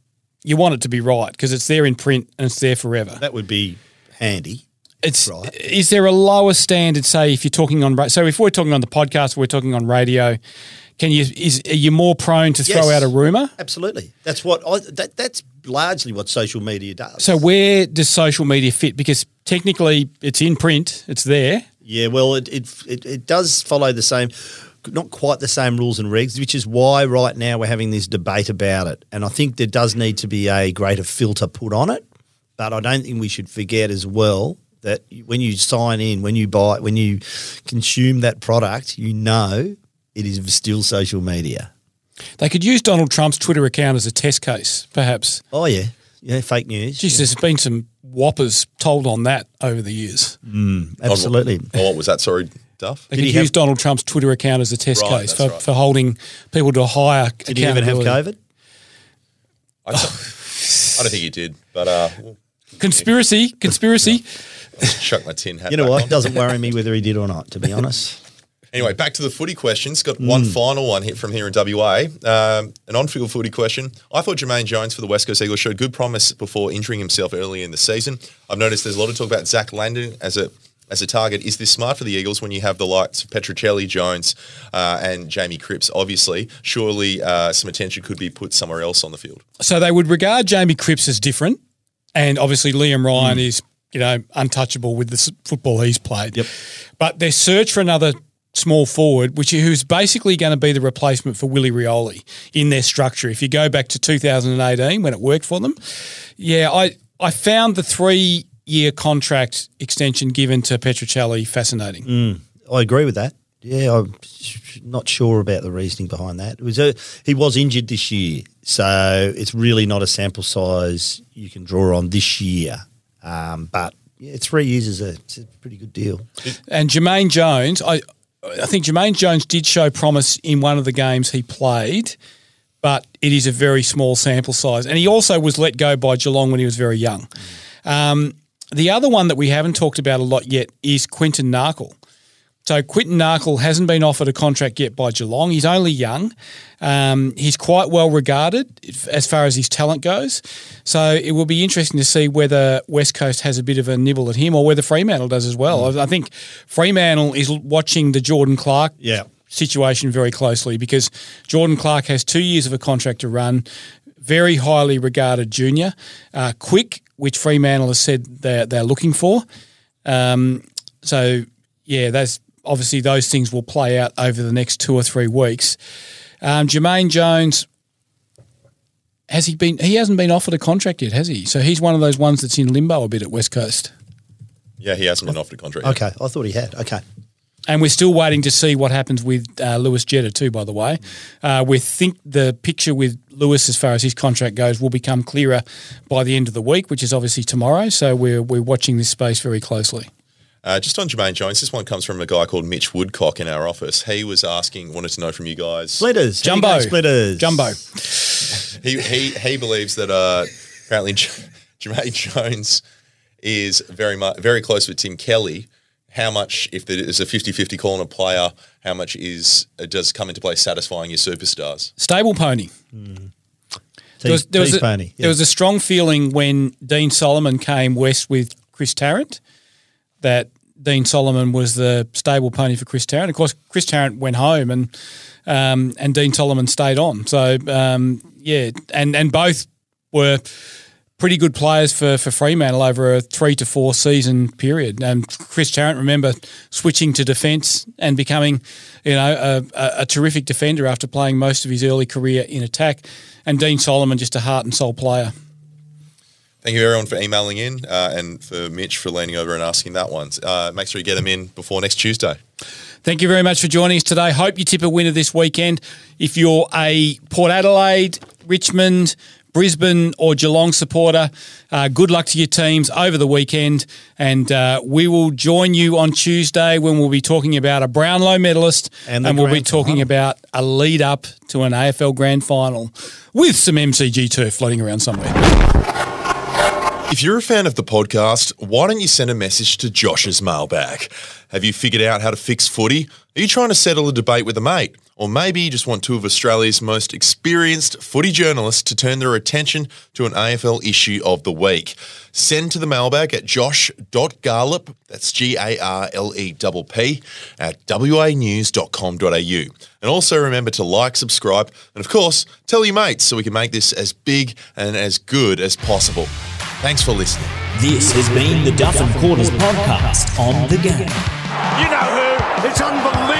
you want it to be right because it's there in print and it's there forever. That would be handy. It's right. Is there a lower standard, say, if you're talking on – so if we're talking on the podcast, we're talking on radio, can you is are you more prone to throw Yes. out a rumour? Absolutely. That's what I, that, that's largely what social media does. So where does social media fit? Because technically it's in print, it's there. Yeah, well, it it, it it does follow the same – not quite the same rules and regs, which is why right now we're having this debate about it. And I think there does need to be a greater filter put on it, but I don't think we should forget as well that when you sign in, when you buy, when you consume that product, you know it is still social media. They could use Donald Trump's Twitter account as a test case, perhaps. Oh, yeah. Yeah, fake news. Jeez, yeah. there's been some whoppers told on that over the years. Mm, absolutely. Oh, what was that? Sorry, Duff? They Did could he use have- Donald Trump's Twitter account as a test Right, case that's for, right. for holding people to a higher Did he even have accountability. COVID? I, don't- I don't think he did, but uh, we'll Conspiracy, conspiracy. chuck my tin hat You know back what? on. It doesn't worry me whether he did or not, to be honest. Anyway, back to the footy questions. Got one final one hit from here in W A. Um, an on-field footy question. I thought Jermaine Jones for the West Coast Eagles showed good promise before injuring himself early in the season. I've noticed there's a lot of talk about Zach Landon as a as a target. Is this smart for the Eagles when you have the likes of Petruccelli, Jones, uh, and Jamie Cripps? Obviously, surely uh, some attention could be put somewhere else on the field. So they would regard Jamie Cripps as different, and obviously Liam Ryan is, you know, untouchable with the s- football he's played. Yep. But their search for another small forward, which who's basically going to be the replacement for Willie Rioli in their structure. If you go back to two thousand eighteen when it worked for them, yeah, I I found the three year contract extension given to Petruccelli fascinating. I agree with that. Yeah, I'm not sure about the reasoning behind that. It was a, he was injured this year, so it's really not a sample size you can draw on this year. Um, but yeah, three years is a, it's a pretty good deal. And Jermaine Jones, I I think Jermaine Jones did show promise in one of the games he played, but it is a very small sample size. And he also was let go by Geelong when he was very young. Um, the other one that we haven't talked about a lot yet is Quinton Narkle. So Quinton Narkle hasn't been offered a contract yet by Geelong. He's only young. Um, he's quite well regarded as far as his talent goes. So it will be interesting to see whether West Coast has a bit of a nibble at him or whether Fremantle does as well. Mm. I think Fremantle is watching the Jordan Clark Yeah. situation very closely because Jordan Clark has two years of a contract to run, very highly regarded junior, uh, quick, which Fremantle has said they're, they're looking for. Um, so, yeah, that's obviously those things will play out over the next two or three weeks. Um, Jermaine Jones, has he been? He hasn't been offered a contract yet, has he? So he's one of those ones that's in limbo a bit at West Coast. Yeah, he hasn't been offered a contract yet. Okay, I thought he had. Okay. And we're still waiting to see what happens with uh, Lewis Jetta too, by the way. Uh, we think the picture with Lewis as far as his contract goes will become clearer by the end of the week, which is obviously tomorrow. So we're, we're watching this space very closely. Uh, just on Jermaine Jones, this one comes from a guy called Mitch Woodcock in our office. He was asking, wanted to know from you guys. Splitters. How you Jumbo. going, Splitters. Jumbo. He he he believes that uh, apparently J- Jermaine Jones is very much very close with Tim Kelly. How much, if there is a fifty-fifty call on a player, how much is uh, does come into play satisfying your superstars? Stable pony. Tease, There was, there, was tease a, pony. there was a strong feeling when Dean Solomon came west with Chris Tarrant that Dean Solomon was the stable pony for Chris Tarrant. Of course, Chris Tarrant went home and um, and Dean Solomon stayed on. So, um, yeah, and, and both were pretty good players for, for Fremantle over a three to four season period. And Chris Tarrant, remember, switching to defence and becoming, you know, a, a, a terrific defender after playing most of his early career in attack. And Dean Solomon, just a heart and soul player. Thank you everyone for emailing in uh, and for Mitch for leaning over and asking that one. Uh, make sure you get them in before next Tuesday. Thank you very much for joining us today. Hope you tip a winner this weekend. If you're a Port Adelaide, Richmond, Brisbane or Geelong supporter, uh, good luck to your teams over the weekend. And uh, we will join you on Tuesday when we'll be talking about a Brownlow medalist And and, the we'll be grand talking final. about a lead up to an A F L grand final with some M C G turf floating around somewhere. If you're a fan of the podcast, why don't you send a message to Josh's mailbag? Have you figured out how to fix footy? Are you trying to settle a debate with a mate? Or maybe you just want two of Australia's most experienced footy journalists to turn their attention to an A F L issue of the week. Send to the mailbag at josh dot garlip, that's G A R L E P P, at w a news dot com dot a u. And also remember to like, subscribe, and of course, tell your mates so we can make this as big and as good as possible. Thanks for listening. This has been the Duff and Quarters podcast on The Game. You know who? It's unbelievable.